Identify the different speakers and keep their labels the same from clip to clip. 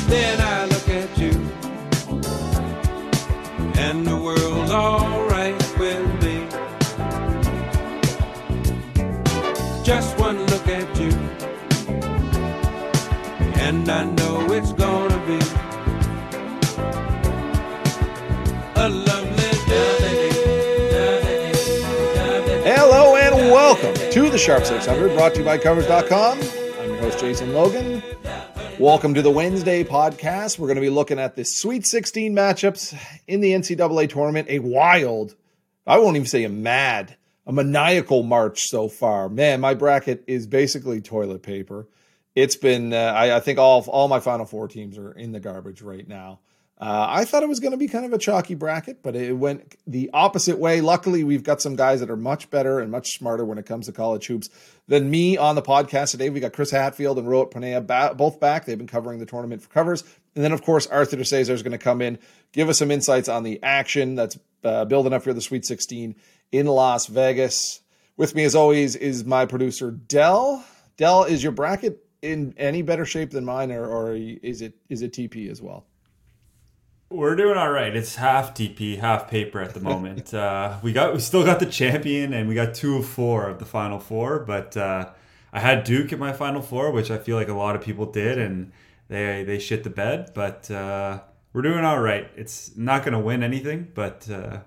Speaker 1: Then I look at you, and the world's alright with me. Just one look at you, and I know it's gonna be a lovely day.
Speaker 2: Hello and welcome to the Sharp 600, brought to you by Covers.com. I'm your host, Jason Logan. Welcome to the Wednesday podcast. We're going to be looking at the Sweet 16 matchups in the NCAA tournament. A wild, I won't even say a maniacal march so far. Man, my bracket is basically toilet paper. It's been, I think all my Final Four teams are in the garbage right now. I thought it was going to be kind of a chalky bracket, but it went the opposite way. Luckily, we've got some guys that are much better and much smarter when it comes to college hoops than me on the podcast today. We got Chris Hatfield and Rohit Panea both back. They've been covering the tournament for Covers. And then, of course, Arthur DeCesar is going to come in, give us some insights on the action that's building up for the Sweet 16 in Las Vegas. With me, as always, is my producer, Dell. Dell, is your bracket in any better shape than mine, or is it TP as well?
Speaker 3: We're doing all right. It's half TP, half paper at the moment. We still got the champion, and we got 2 of 4 of the Final Four. But I had Duke in my Final Four, which I feel like a lot of people did, and they shit the bed. But we're doing all right. It's not going to win anything, but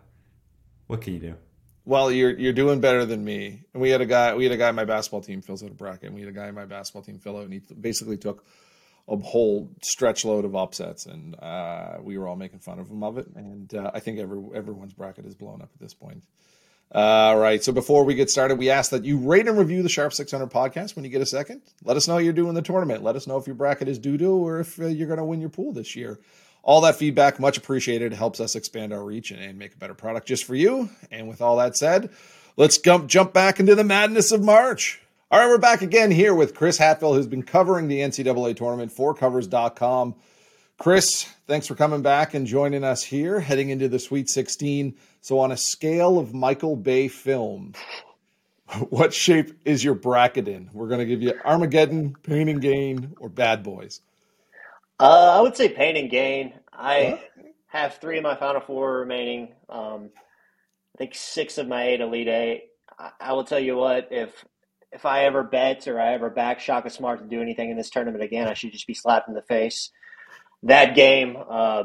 Speaker 3: what can you do?
Speaker 2: Well, you're doing better than me. And we had a guy in my basketball team fills out a bracket, and we had a guy in my basketball team fill out, and he basically took a whole stretch load of upsets, and we were all making fun of him of it. And I think everyone's bracket is blown up at this point. All right. So before we get started, we ask that you rate and review the Sharp 600 podcast when you get a second. Let us know how you're doing in the tournament. Let us know if your bracket is doo-doo or if you're going to win your pool this year. All that feedback, much appreciated, helps us expand our reach and make a better product just for you. And with all that said, let's jump back into the madness of March. All right, we're back again here with Chris Hatfield, who's been covering the NCAA tournament for Covers.com. Chris, thanks for coming back and joining us here, heading into the Sweet 16. So on a scale of Michael Bay film, what shape is your bracket in? We're going to give you Armageddon, Pain and Gain, or Bad Boys.
Speaker 4: I would say Pain and Gain. I have 3 of my Final Four remaining. I think 6 of my 8 Elite 8. I will tell you what, if I ever bet or I ever back Shaka Smart to do anything in this tournament again, I should just be slapped in the face. That game,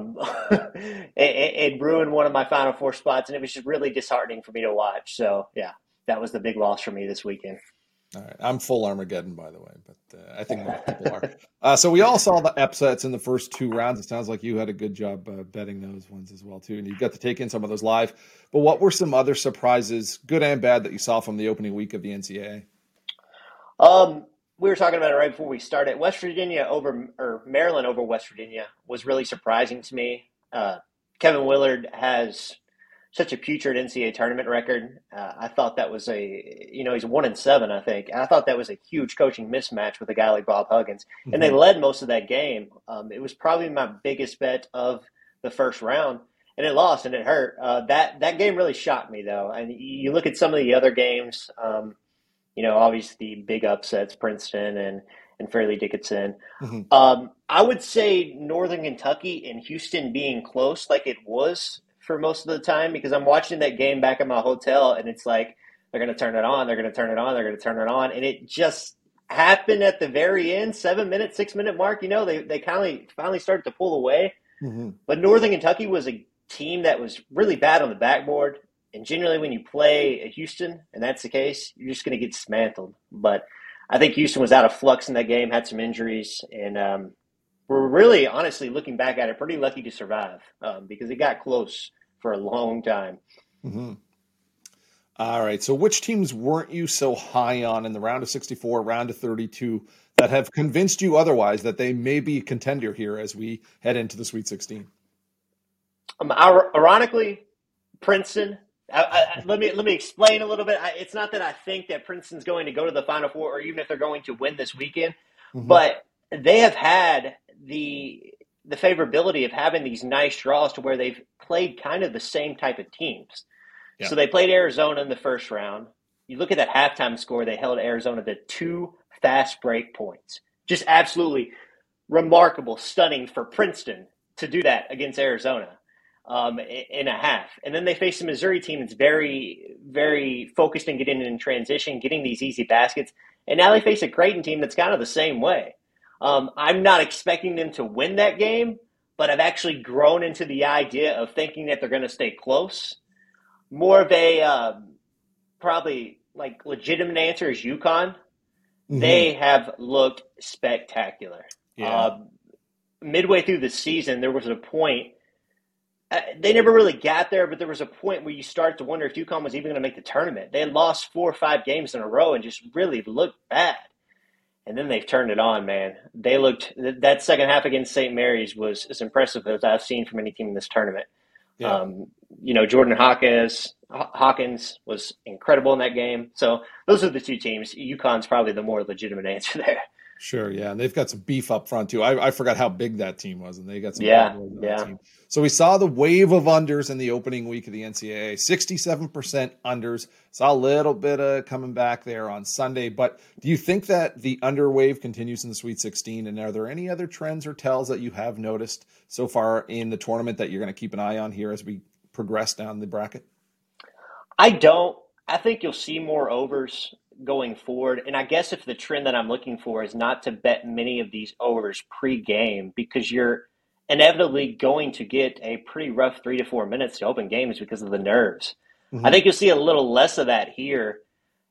Speaker 4: it ruined one of my Final Four spots, and it was just really disheartening for me to watch. So, yeah, that was the big loss for me this weekend.
Speaker 2: All right. I'm full Armageddon, by the way, but I think most people are. So we all saw the upsets in the first 2 rounds. It sounds like you had a good job betting those ones as well, too, and you got to take in some of those live. But what were some other surprises, good and bad, that you saw from the opening week of the NCAA?
Speaker 4: We were talking about it right before we started. Maryland over West Virginia was really surprising to me. Kevin Willard has such a putrid NCAA tournament record. I thought that was he's 1-7, I think. I thought that was a huge coaching mismatch with a guy like Bob Huggins. Mm-hmm. And they led most of that game. It was probably my biggest bet of the first round, and it lost and it hurt. That game really shocked me, though. And you look at some of the other games, obviously big upsets, Princeton and Fairleigh Dickinson. Mm-hmm. I would say Northern Kentucky and Houston being close like it was for most of the time, because I'm watching that game back at my hotel, and it's like they're going to turn it on, they're going to turn it on, they're going to turn it on. And it just happened at the very end, 6-minute mark. They finally started to pull away. Mm-hmm. But Northern Kentucky was a team that was really bad on the backboard. And generally, when you play a Houston, and that's the case, you're just going to get dismantled. But I think Houston was out of flux in that game, had some injuries, and we're really, honestly, looking back at it, pretty lucky to survive because it got close for a long time.
Speaker 2: Mm-hmm. All right. So which teams weren't you so high on in the round of 64, round of 32, that have convinced you otherwise that they may be a contender here as we head into the Sweet 16?
Speaker 4: Ironically, Princeton. Let me explain a little bit. It's not that I think that Princeton's going to go to the Final Four, or even if they're going to win this weekend, mm-hmm. but they have had the favorability of having these nice draws to where they've played kind of the same type of teams. Yeah. So they played Arizona in the first round. You look at that halftime score, they held Arizona to 2 fast break points. Just absolutely remarkable, stunning for Princeton to do that against Arizona in a half. And then they face a Missouri team that's very, very focused in getting in transition, getting these easy baskets. And now they face a Creighton team that's kind of the same way. I'm not expecting them to win that game, but I've actually grown into the idea of thinking that they're going to stay close. More of a probably like legitimate answer is UConn. Mm-hmm. They have looked spectacular.
Speaker 2: Yeah.
Speaker 4: Midway through the season, there was a point. They never really got there, but there was a point where you started to wonder if UConn was even going to make the tournament. They had lost 4 or 5 games in a row and just really looked bad. And then they've turned it on, man. They looked – that second half against St. Mary's was as impressive as I've seen from any team in this tournament. Yeah. Jordan Hawkins was incredible in that game. So those are the 2 teams. UConn's probably the more legitimate answer there.
Speaker 2: Sure, yeah, and they've got some beef up front too. I forgot how big that team was, and they got some
Speaker 4: that
Speaker 2: team. So we saw the wave of unders in the opening week of the NCAA. 67% unders. Saw a little bit of coming back there on Sunday, but do you think that the under wave continues in the Sweet 16? And are there any other trends or tells that you have noticed so far in the tournament that you're going to keep an eye on here as we progress down the bracket?
Speaker 4: I don't. I think you'll see more overs going forward. And I guess if the trend that I'm looking for is not to bet many of these overs pre-game, because you're inevitably going to get a pretty rough 3 to 4 minutes to open games because of the nerves. Mm-hmm. I think you'll see a little less of that here.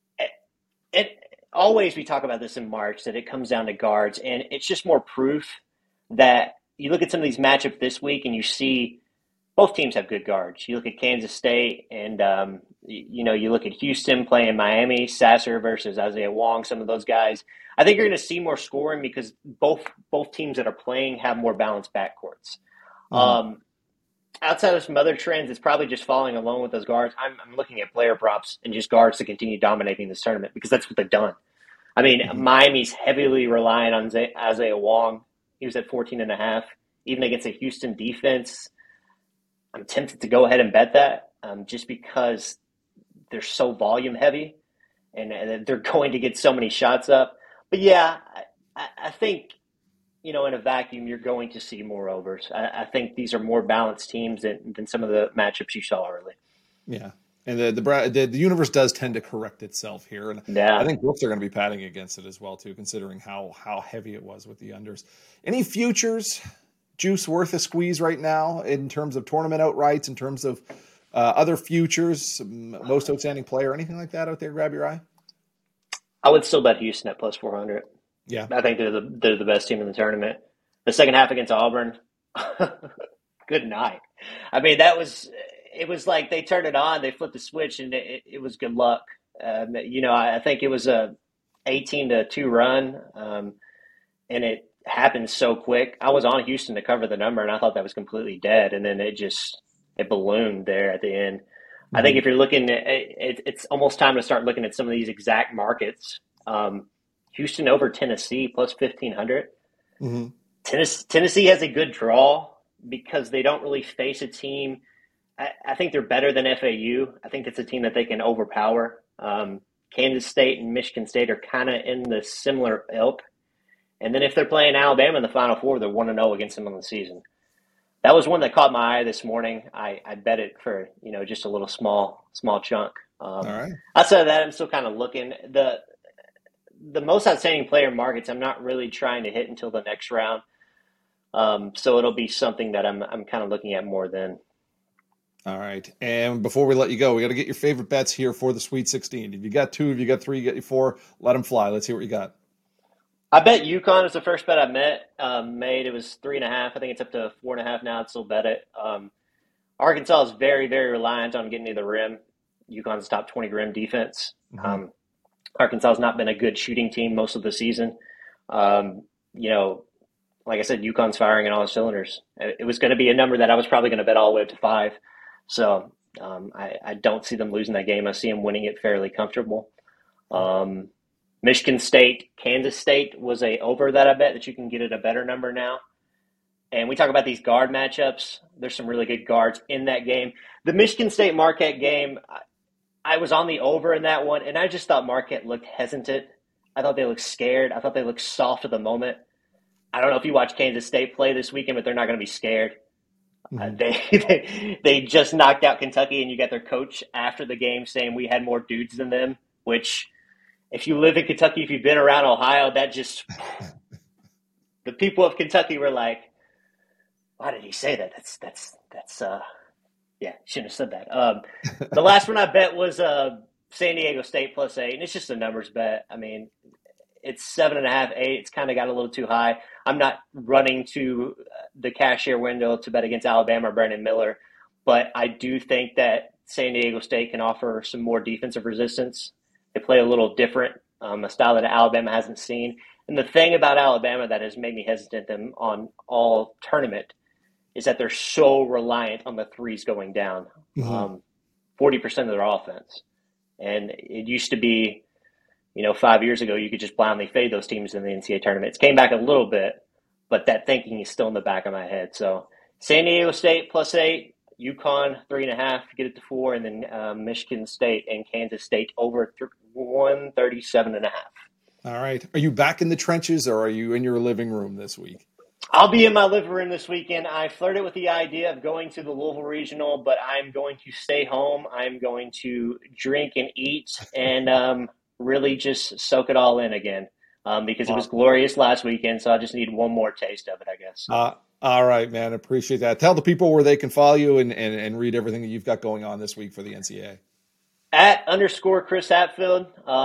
Speaker 4: Always we talk about this in March, that it comes down to guards, and it's just more proof that you look at some of these matchups this week and you see both teams have good guards. You look at Kansas State and, you look at Houston playing Miami, Sasser versus Isaiah Wong, some of those guys. I think you're going to see more scoring because both teams that are playing have more balanced backcourts. Mm-hmm. Outside of some other trends, it's probably just following along with those guards. I'm looking at player props and just guards to continue dominating this tournament because that's what they've done. I mean, mm-hmm. Miami's heavily relying on Isaiah Wong. He was at 14.5. Even against a Houston defense, I'm tempted to go ahead and bet that just because they're so volume heavy and they're going to get so many shots up. But yeah, I think, in a vacuum, you're going to see more overs. I think these are more balanced teams than some of the matchups you saw early.
Speaker 2: Yeah. And the universe does tend to correct itself here. And yeah. I think books are going to be padding against it as well, too, considering how heavy it was with the unders. Any futures juice worth a squeeze right now in terms of tournament outrights, in terms of other futures, most outstanding player, anything like that out there grab your eye?
Speaker 4: I would still bet Houston at plus 400.
Speaker 2: Yeah,
Speaker 4: I think they're the best team in the tournament. The second half against Auburn, good night. I mean, it was like they turned it on, they flipped the switch, and it was good luck. I think it was a 18-2 run, and it happened so quick. I was on Houston to cover the number, and I thought that was completely dead, and then it ballooned there at the end. Mm-hmm. I think if you're looking at it's almost time to start looking at some of these exact markets. Houston over Tennessee plus 1,500.
Speaker 2: Mm-hmm.
Speaker 4: Tennessee has a good draw because they don't really face a team. I think they're better than FAU. I think it's a team that they can overpower. Kansas State and Michigan State are kind of in the similar ilk. And then if they're playing Alabama in the Final Four, they're 1-0 against them on the season. That was one that caught my eye this morning. I bet it for just a little small chunk.
Speaker 2: All right.
Speaker 4: Outside of that, I'm still kind of looking. The most outstanding player markets I'm not really trying to hit until the next round. So it'll be something that I'm kind of looking at more then.
Speaker 2: All right. And before we let you go, we got to get your favorite bets here for the Sweet 16. If you got 2, if you got 3, you got your 4, let them fly. Let's hear what you got.
Speaker 4: I bet UConn is the first bet I made. It was 3.5. I think it's up to 4.5 now. I'd still bet it. Arkansas is very, very reliant on getting to the rim. UConn's top 20 rim defense. Mm-hmm. Arkansas has not been a good shooting team most of the season. Like I said, UConn's firing in all cylinders. It was going to be a number that I was probably going to bet all the way up to 5. So I don't see them losing that game. I see them winning it fairly comfortable. Michigan State, Kansas State was a over that I bet that you can get at a better number now. And we talk about these guard matchups. There's some really good guards in that game. The Michigan State Marquette game, I was on the over in that one, and I just thought Marquette looked hesitant. I thought they looked scared. I thought they looked soft at the moment. I don't know if you watch Kansas State play this weekend, but they're not going to be scared.
Speaker 2: Mhm.
Speaker 4: They just knocked out Kentucky, and you got their coach after the game saying we had more dudes than them, which if you live in Kentucky, if you've been around Ohio, that just – the people of Kentucky were like, why did he say that? That's yeah, shouldn't have said that. The last one I bet was San Diego State +8, and it's just a numbers bet. I mean, it's 7.5, 8. It's kind of got a little too high. I'm not running to the cashier window to bet against Alabama or Brandon Miller, but I do think that San Diego State can offer some more defensive resistance. They play a little different, a style that Alabama hasn't seen. And the thing about Alabama that has made me hesitant them on all tournament is that they're so reliant on the threes going down, 40% of their offense. And it used to be, 5 years ago, you could just blindly fade those teams in the NCAA tournament. It's came back a little bit, but that thinking is still in the back of my head. So San Diego State +8, UConn 3.5, get it to 4, and then Michigan State and Kansas State over 137.5.
Speaker 2: All right. Are you back in the trenches, or are you in your living room this week?
Speaker 4: I'll be in my living room this weekend. I flirted with the idea of going to the Louisville Regional, but I'm going to stay home. I'm going to drink and eat and really just soak it all in again because it was glorious last weekend, so I just need one more taste of it, I guess.
Speaker 2: All right, man. Appreciate that. Tell the people where they can follow you and read everything that you've got going on this week for the NCAA.
Speaker 4: @_Chris Hatfield.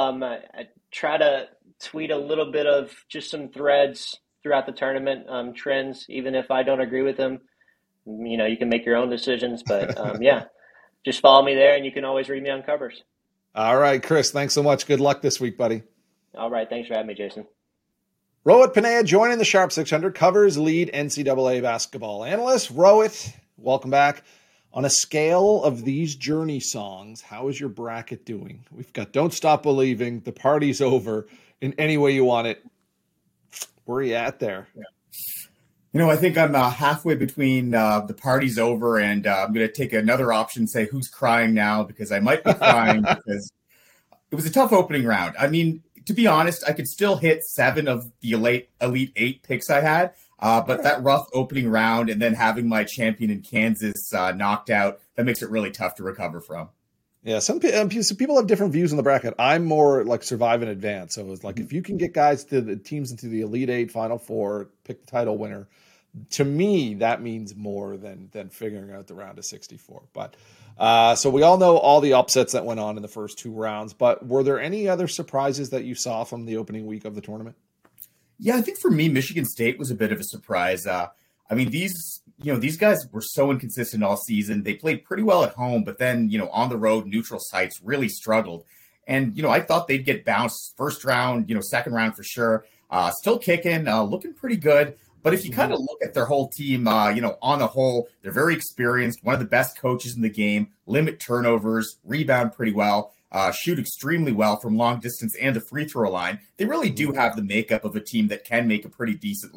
Speaker 4: I try to tweet a little bit of just some threads throughout the tournament, trends, even if I don't agree with them. You can make your own decisions, but yeah, just follow me there and you can always read me on covers.
Speaker 2: All right, Chris, thanks so much. Good luck this week, buddy.
Speaker 4: All right. Thanks for having me, Jason.
Speaker 2: Rohit Panaya joining the Sharp 600, covers lead NCAA basketball analyst. Rohit, welcome back. On a scale of these Journey songs, how is your bracket doing? We've got Don't Stop Believing, The Party's Over, in any way you want it. Where are you at there?
Speaker 5: Yeah. I think I'm halfway between The Party's Over and I'm going to take another option, say who's crying now, because I might be crying because it was a tough opening round. I mean, to be honest, I could still hit 7 of the Elite 8 picks I had, but that rough opening round and then having my champion in Kansas knocked out, that makes it really tough to recover from.
Speaker 2: Yeah, some people have different views on the bracket. I'm more like survive in advance. So it's like if you can get guys to the teams into the Elite 8, Final 4, pick the title winner, to me, that means more than figuring out the round of 64. But so we all know all the upsets that went on in the first 2 rounds. But were there any other surprises that you saw from the opening week of the tournament?
Speaker 5: Yeah, I think for me, Michigan State was a bit of a surprise. I mean, these guys were so inconsistent all season. They played pretty well at home, but then, on the road, neutral sites really struggled. And, I thought they'd get bounced first round, second round for sure. Still kicking, looking pretty good. But if you kind of look at their whole team, on the whole, they're very experienced, one of the best coaches in the game, limit turnovers, rebound pretty well, shoot extremely well from long distance and the free throw line. They really do have the makeup of a team that can make a pretty decent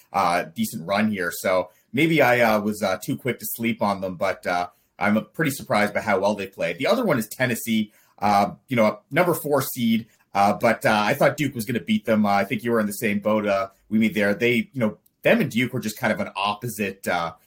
Speaker 5: run here. So maybe I was too quick to sleep on them, but I'm pretty surprised by how well they played. The other one is Tennessee, number 4 seed. But I thought Duke was going to beat them. I think you were in the same boat. We meet there. They, them and Duke were just kind of an opposite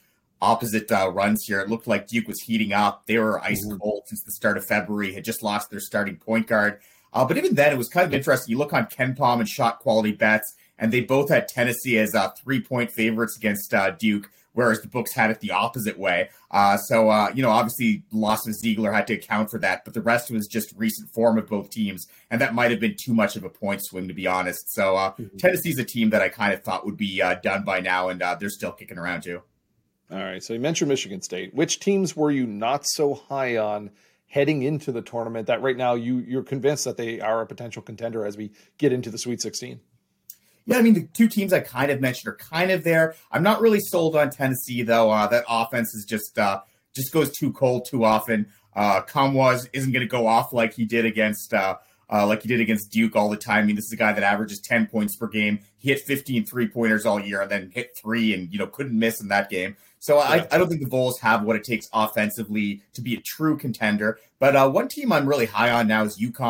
Speaker 5: runs here. It looked like Duke was heating up. They were ice cold since the start of February, had just lost their starting point guard. But even then, it was kind of interesting. You look on KenPom and shot quality bets, and they both had Tennessee as 3-point favorites against Duke, whereas the books had it the opposite way. So obviously, the loss of Ziegler had to account for that, but the rest was just recent form of both teams, and that might have been too much of a point swing, to be honest. So Tennessee's a team that I kind of thought would be done by now, and they're still kicking around too.
Speaker 2: All right, so you mentioned Michigan State. Which teams were you not so high on heading into the tournament that right now you're convinced that they are a potential contender as we get into the Sweet 16?
Speaker 5: Yeah, I mean, the 2 teams I kind of mentioned are kind of there. I'm not really sold on Tennessee, though. That offense is just goes too cold too often. Kamwa isn't going to go off like he did against Duke all the time. I mean, this is a guy that averages 10 points per game. He hit 15 3-pointers all year and then hit 3 and, couldn't miss in that game. So I don't think the Vols have what it takes offensively to be a true contender. But one team I'm really high on now is UConn.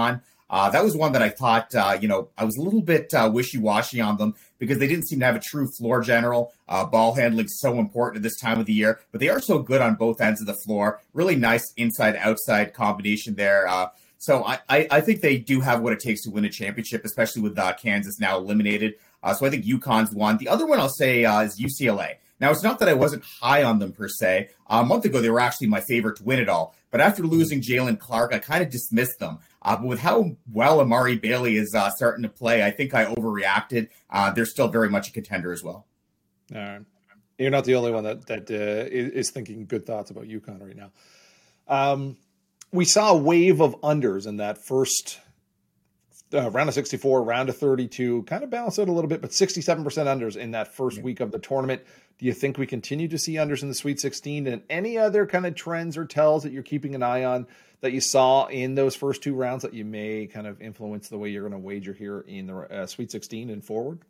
Speaker 5: That was one that I thought, I was a little bit wishy-washy on them because they didn't seem to have a true floor general. Ball handling so important at this time of the year, but they are so good on both ends of the floor. Really nice inside-outside combination there. So I think they do have what it takes to win a championship, especially with Kansas now eliminated. So I think UConn's one. The other one I'll say is UCLA. Now, it's not that I wasn't high on them per se. A month ago, they were actually my favorite to win it all. But after losing Jalen Clark, I kind of dismissed them. But with how well Amari Bailey is starting to play, I think I overreacted. They're still very much a contender as well.
Speaker 2: All right. You're not the only one that is thinking good thoughts about UConn right now. We saw a wave of unders in that first round of 64, round of 32, kind of balanced out a little bit, but 67% unders in that first week of the tournament. Do you think we continue to see unders in the Sweet 16, and any other kind of trends or tells that you're keeping an eye on that you saw in those first two rounds that you may kind of influence the way you're going to wager here in the Sweet 16 and forward?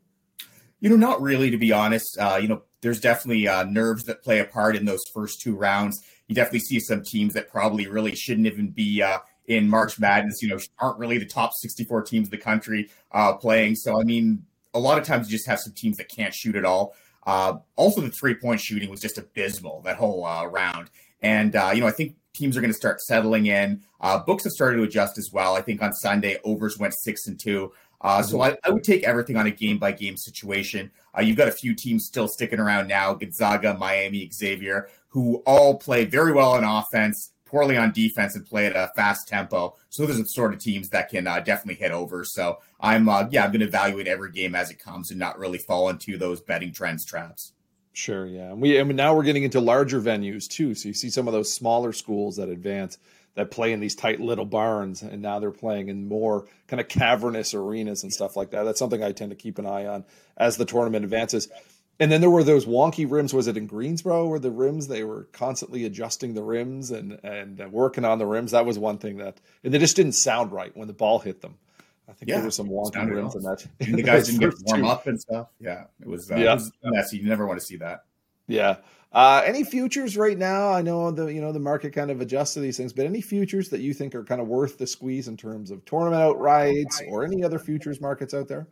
Speaker 5: Not really, to be honest. There's definitely nerves that play a part in those first two rounds. You definitely see some teams that probably really shouldn't even be in March Madness, aren't really the top 64 teams in the country playing. So, a lot of times you just have some teams that can't shoot at all. Also, the three-point shooting was just abysmal that whole round. And, I think teams are going to start settling in. Books have started to adjust as well. I think on Sunday, overs went 6-2. So I would take everything on a game-by-game situation. You've got a few teams still sticking around now, Gonzaga, Miami, Xavier, who all play very well on offense, poorly on defense, and play at a fast tempo. So those are the sort of teams that can definitely hit over. So I'm going to evaluate every game as it comes and not really fall into those betting trends traps.
Speaker 2: Sure, yeah. Now we're getting into larger venues too. So you see some of those smaller schools that advance that play in these tight little barns, and now they're playing in more kind of cavernous arenas and stuff like that. That's something I tend to keep an eye on as the tournament advances. And then there were those wonky rims. Was it in Greensboro where the rims, they were constantly adjusting the rims and working on the rims? That was one thing and they just didn't sound right when the ball hit them. I think there were some wonky rims in that.
Speaker 5: And the guys didn't get to warm up and stuff. Yeah, it was messy. You never want to see that.
Speaker 2: Yeah. Any futures right now? I know the market kind of adjusts to these things, but any futures that you think are kind of worth the squeeze in terms of tournament outrights or any other futures markets out there?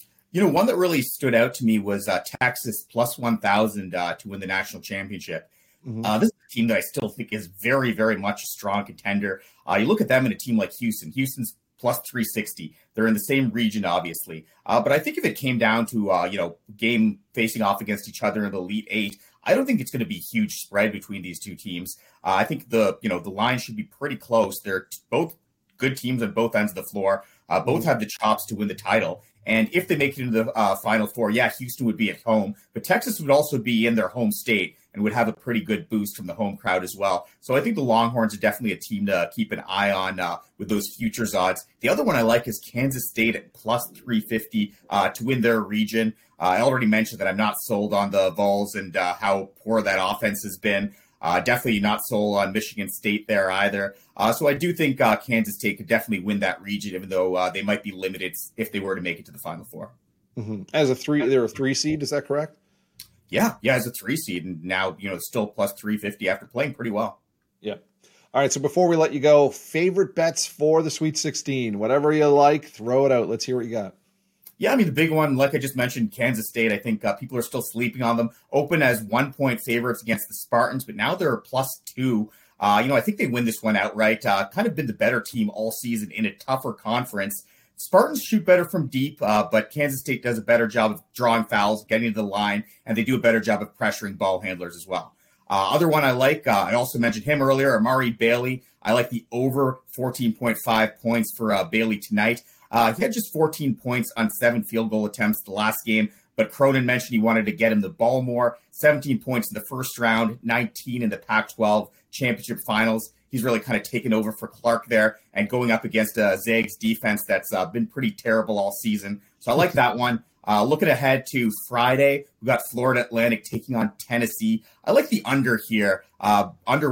Speaker 5: One that really stood out to me was Texas plus 1,000 to win the national championship. Mm-hmm. This is a team that I still think is very, very much a strong contender. You look at them in a team like Houston. Houston's plus 360. They're in the same region, obviously. But I think if it came down to, game facing off against each other in the Elite Eight, I don't think it's going to be a huge spread between these two teams. I think the line should be pretty close. They're both good teams on both ends of the floor. Both have the chops to win the title. And if they make it into the Final Four, Houston would be at home. But Texas would also be in their home state and would have a pretty good boost from the home crowd as well. So I think the Longhorns are definitely a team to keep an eye on with those futures odds. The other one I like is Kansas State at plus 350 to win their region. I already mentioned that I'm not sold on the Vols and how poor that offense has been. Definitely not sold on Michigan State there either. So I do think Kansas State could definitely win that region, even though they might be limited if they were to make it to the Final Four.
Speaker 2: Mm-hmm. They're a 3 seed, is that correct?
Speaker 5: Yeah, as a 3 seed, and now still plus 350 after playing pretty well.
Speaker 2: Yeah. All right. So before we let you go, favorite bets for the Sweet 16, whatever you like, throw it out. Let's hear what you got.
Speaker 5: Yeah, the big one, like I just mentioned, Kansas State, I think people are still sleeping on them. Open as 1-point favorites against the Spartans, but now they're plus 2. I think they win this one outright. Kind of been the better team all season in a tougher conference. Spartans shoot better from deep, but Kansas State does a better job of drawing fouls, getting to the line, and they do a better job of pressuring ball handlers as well. Other one I like, I also mentioned him earlier, Amari Bailey. I like the over 14.5 points for Bailey tonight. He had just 14 points on 7 field goal attempts the last game, but Cronin mentioned he wanted to get him the ball more. 17 points in the first round, 19 in the Pac-12 championship finals. He's really kind of taken over for Clark there and going up against Zags defense that's been pretty terrible all season. So I like that one. Looking ahead to Friday, we've got Florida Atlantic taking on Tennessee. I like the under here. Under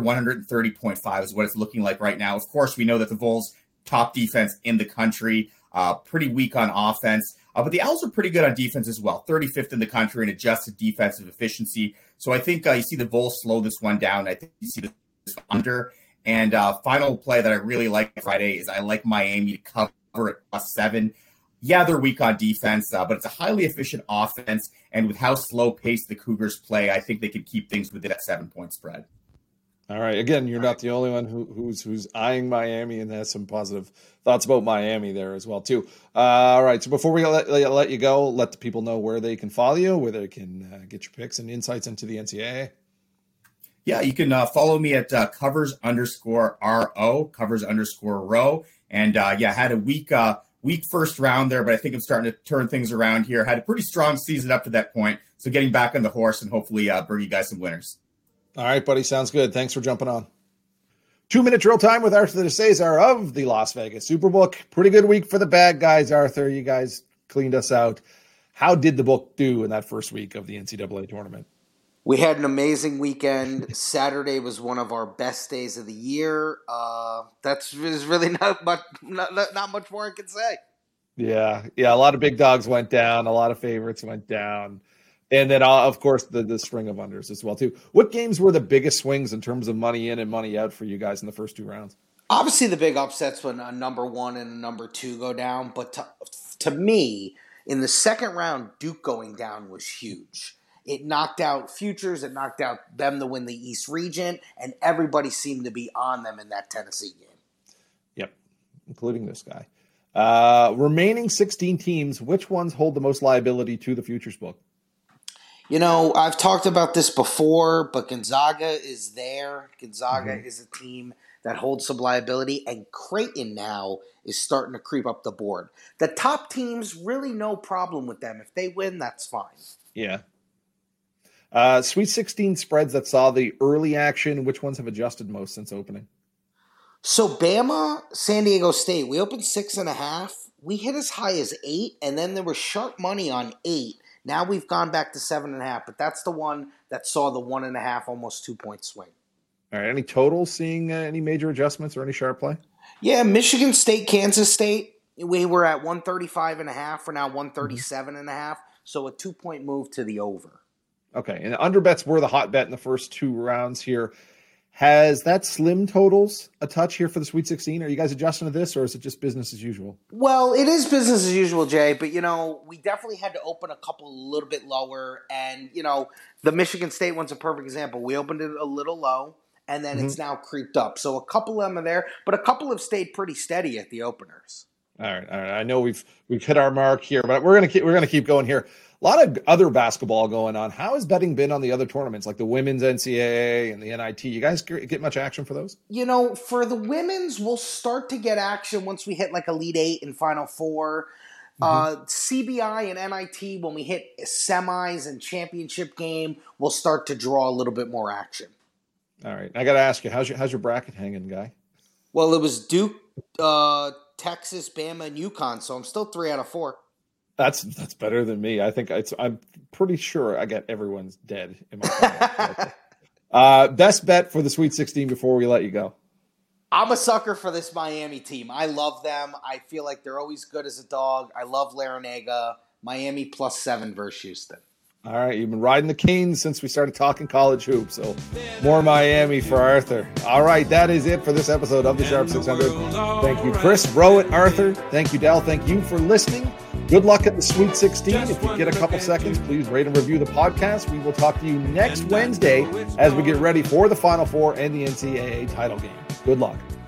Speaker 5: 130.5 is what it's looking like right now. Of course, we know that the Vols, top defense in the country, pretty weak on offense. But the Owls are pretty good on defense as well. 35th in the country in adjusted defensive efficiency. So I think you see the Vols slow this one down. I think you see this under. And final play that I really like Friday is I like Miami to over at +7. Yeah, they're weak on defense, but it's a highly efficient offense. And with how slow paced the Cougars play, I think they could keep things within that 7-point spread.
Speaker 2: All right. Again, you're not the only one who's eyeing Miami and has some positive thoughts about Miami there as well, too. All right. So before we let you go, let the people know where they can follow you, where they can get your picks and insights into the NCAA.
Speaker 5: Yeah, you can follow me at covers_RO, covers_row. And had a weak first round there, but I think I'm starting to turn things around here. Had a pretty strong season up to that point. So getting back on the horse and hopefully bring you guys some winners.
Speaker 2: All right, buddy. Sounds good. Thanks for jumping on. 2-minute drill time with Arthur de Cesar of the Las Vegas Superbook. Pretty good week for the bad guys, Arthur. You guys cleaned us out. How did the book do in that first week of the NCAA tournament?
Speaker 6: We had an amazing weekend. Saturday was one of our best days of the year. That's really not much more I can say.
Speaker 2: Yeah. A lot of big dogs went down. A lot of favorites went down. And then, of course, the string of unders as well, too. What games were the biggest swings in terms of money in and money out for you guys in the first two rounds?
Speaker 6: Obviously, the big upsets when a number 1 and a number 2 go down. But to me, in the second round, Duke going down was huge. It knocked out futures. It knocked out them to win the East region. And everybody seemed to be on them in that Tennessee game.
Speaker 2: Yep, including this guy. Remaining 16 teams, which ones hold the most liability to the futures book?
Speaker 6: You know, I've talked about this before, but Gonzaga is there. Gonzaga is a team that holds some liability, and Creighton now is starting to creep up the board. The top teams, really no problem with them. If they win, that's fine.
Speaker 2: Yeah. Sweet 16 spreads that saw the early action, which ones have adjusted most since opening?
Speaker 6: So Bama, San Diego State, we opened 6.5. We hit as high as 8, and then there was sharp money on 8. Now we've gone back to 7.5, but that's the one that saw the 1.5, almost 2-point swing. All
Speaker 2: right. Any totals seeing any major adjustments or any sharp play?
Speaker 6: Yeah, Michigan State, Kansas State. We were at 135.5. We're now 137.5. So a 2-point move to the over.
Speaker 2: Okay. And the under bets were the hot bet in the first two rounds here. Has that slim totals a touch here for the Sweet 16? Are you guys adjusting to this, or is it just business as usual?
Speaker 6: Well, it is business as usual, Jay. But, we definitely had to open a couple a little bit lower. And, the Michigan State one's a perfect example. We opened it a little low, and then it's now creeped up. So a couple of them are there, but a couple have stayed pretty steady at the openers.
Speaker 2: All right. I know we've hit our mark here, but we're gonna keep going here. A lot of other basketball going on. How has betting been on the other tournaments, like the women's NCAA and the NIT? You guys get much action for those?
Speaker 6: For the women's, we'll start to get action once we hit like Elite 8 and Final 4. CBI and NIT, when we hit semis and championship game, we'll start to draw a little bit more action.
Speaker 2: All right. I got to ask you, how's your bracket hanging, guy?
Speaker 6: Well, it was Duke, Texas, Bama, and UConn, so I'm still 3 out of 4.
Speaker 2: That's better than me. I think I'm pretty sure I got everyone's dead in my best bet for the Sweet 16 before we let you go.
Speaker 6: I'm a sucker for this Miami team. I love them. I feel like they're always good as a dog. I love Larinaga. Miami +7 versus Houston.
Speaker 2: All right, you've been riding the Canes since we started talking college hoops, so more Miami for Arthur. All right, that is it for this episode of the Sharp 600. Thank you, Chris, Rowett, Arthur. Thank you, Dell. Thank you for listening. Good luck at the Sweet 16. If you get a couple seconds, please rate and review the podcast. We will talk to you next Wednesday as we get ready for the Final Four and the NCAA title game. Good luck.